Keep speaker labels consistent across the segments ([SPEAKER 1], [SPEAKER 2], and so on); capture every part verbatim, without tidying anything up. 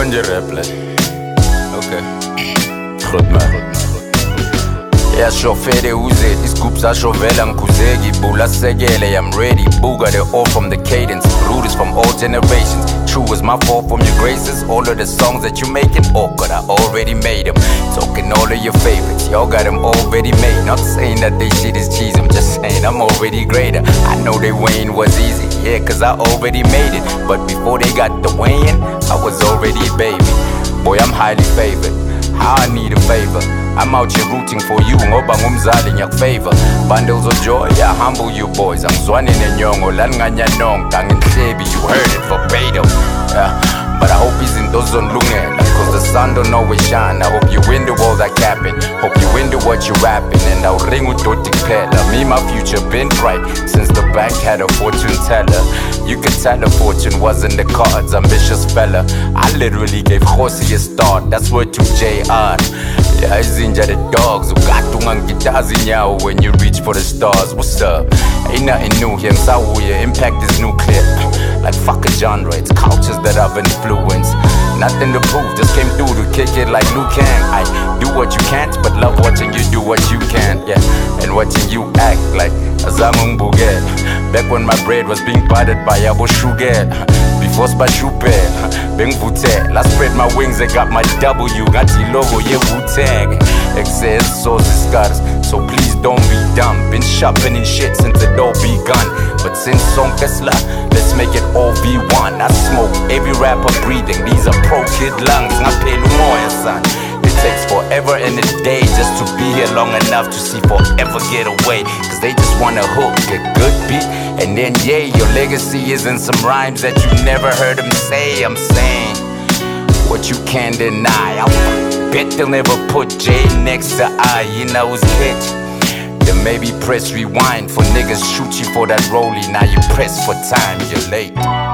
[SPEAKER 1] manje rap le. Okay. Goed man. Yashofele uze, isigubs ashovela ngikhuzeki ibula sekele, I'm ready, boo got it all from the cadence, root is from all generations, true is my fault from your graces, all of the songs that you making, oh god I already made them, talking all of your favorites, y'all got them already made, not saying that they shit is cheesy, I'm just saying I'm already greater, I know they weighing was easy, yeah cause I already made it, but before they got the weighing, I was already a baby, boy I'm highly favored, how I need a favor, I'm out here rooting for you, ngoba ngumzali ngiyakufavor. Bundles of joy, I humble you boys. Angizwani nenyongo, langanyanonga, angihlebi, you heard it verbatim. Yeah. But I hope izinto zonlungela, cause the sun don't always shine. I hope you into all that capping, hope you into what you rapping. And I'll ring udoti kuphela. Me, my future been bright since the bank had a fortune teller. You could tell the fortune wasn't the cards, ambitious fella. I literally gave Khosi a start, that's word to J R. Yeah, izinja the dogs, ugatu ngangitazi nyawo when you reach for the stars. What's up? Ain't nothing new here, Msawuye, impact is nuclear. Like fuck a genre, it's cultures that I've influenced. Nothing to prove, just came through to kick it like Liu Kang. I do what you can't, but love watching you do what you can. Yeah, and watching you act like Azamung Buget. Back when my bread was being buttered by Abo Shuget. Before Spashupe, Beng Vute. I spread my wings, I got my W. Got the logo, yeah, Wu-Tang. Excess sources scars, so please don't be dumb. Been sharpening shit since it all begun. But since Song Tesla, let's make it all be one. I smoke every rapper breathing, these are pro kid lungs. Ngapelu moya son. It takes forever and a day just to be here long enough to see forever get away. Cause they just wanna hook a good beat, and then yeah, your legacy is in some rhymes that you never heard them say. I'm saying what you can't deny. I bet they'll never put J next to I, you know it's catchy. Then maybe press rewind for niggas shoot you for that rollie. Now you press for time, you're late.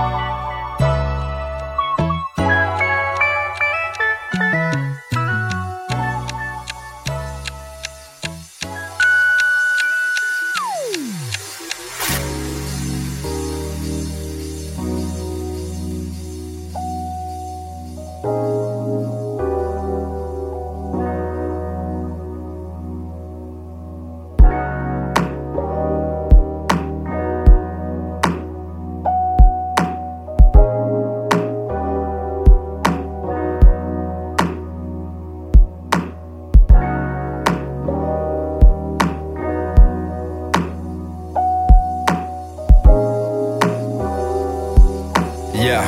[SPEAKER 2] Yeah.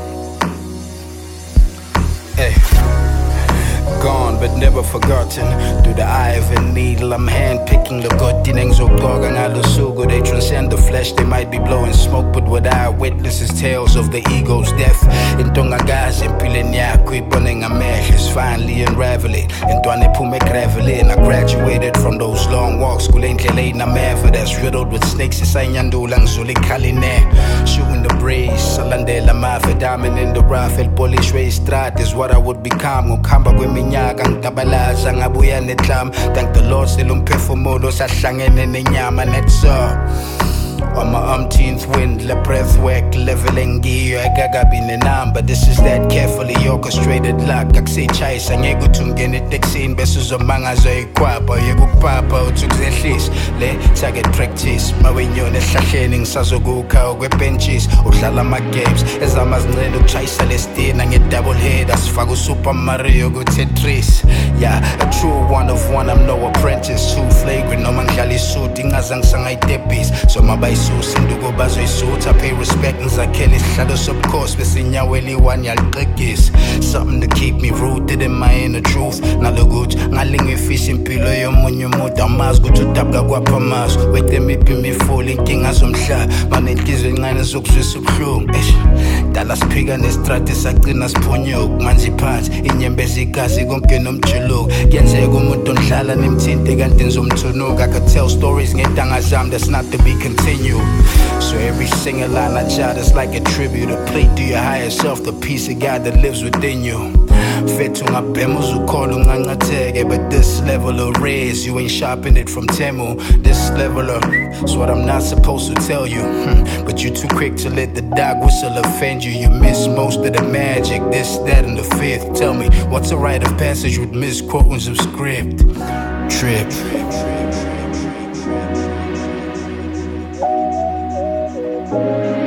[SPEAKER 2] Hey. Gone but never forgotten. Through the eye of a needle, I'm handpicking the good things of dog and alusugo. They transcend the flesh, they might be blowing smoke, but what I witness is tales of the ego's death. In Tongagas, in Pilenya, burning a mesh is finally unraveling. In Dwane Pumek Revelin, I graduated from those long walks. Kulen Kele Nameva that's riddled with snakes. Isanyandulang Zuli Kaline. Shooting the breeze, Salandela Mafe, diamond in the rough. El polish race strat is what I would become. Ukamba Gwiminyaga, Tabalaza, Ngabuya Netlam. Thank the Lord, Silumpefu Modo, Sashangen and Nyama Netsa. On my umpteenth wind, le breath work, leveling gear, I gaga bin a number. This is that carefully orchestrated luck. I say chase, and you go to get it, Dexine, Bessus of Mangas, a quapa, you go papa, to the list. Le target practice, my way on the Sashaning, Sazoguka, or benches, or Shalama games. As I'm as near to chase Celestine, and get double head, as Fago Super Mario, go Tetris. Yeah, a true one of one, I'm no apprentice, too flagrant, no man jolly shooting as ang sangay tepis. So my base. Sindugo bazo suit, I pay respect and Zakeli shadows of course, but in Yaweli one yal clickies. Something to keep me rooted in my inner truth. Now the good, naling me fishing pillow, your money motor mask, go to Tabla Guapa mask. Wait them me me falling king as I'm shot. Man, it is in nine six with crew. Dallas pig and the stratus actinas ponyo, manzi pants, in Yembezi Gazi, Gomkenum Chilo, Genze Gomuton Shalan, him tinting and Tinzum Tunog. I could tell stories, get down as that's not to be continued. So every Sing a line I jot, it's like a tribute, a plate to your higher self, the peace of God that lives within you. Fethu ngabhema uzukhola ungangatheke, but this level of raise, you ain't shopping it from Temu. This level of, it's what I'm not supposed to tell you. But you too quick to let the dog whistle offend you. You miss most of the magic, this, that, and the fifth. Tell me, what's a rite of passage with misquoting of script? Trip. Trip.